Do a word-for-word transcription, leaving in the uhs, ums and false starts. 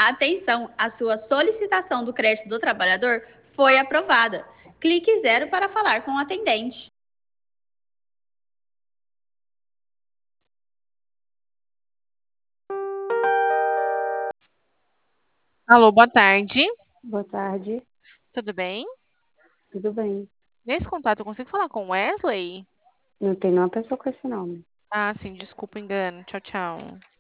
Atenção, a sua solicitação do crédito do trabalhador foi aprovada. Clique zero para falar com o atendente. Alô, boa tarde. Boa tarde, Tudo bem? tudo bem? Nesse contato, eu consigo falar com Wesley? Não tem nenhuma pessoa com esse nome. Ah, sim, desculpa o engano. Tchau, tchau.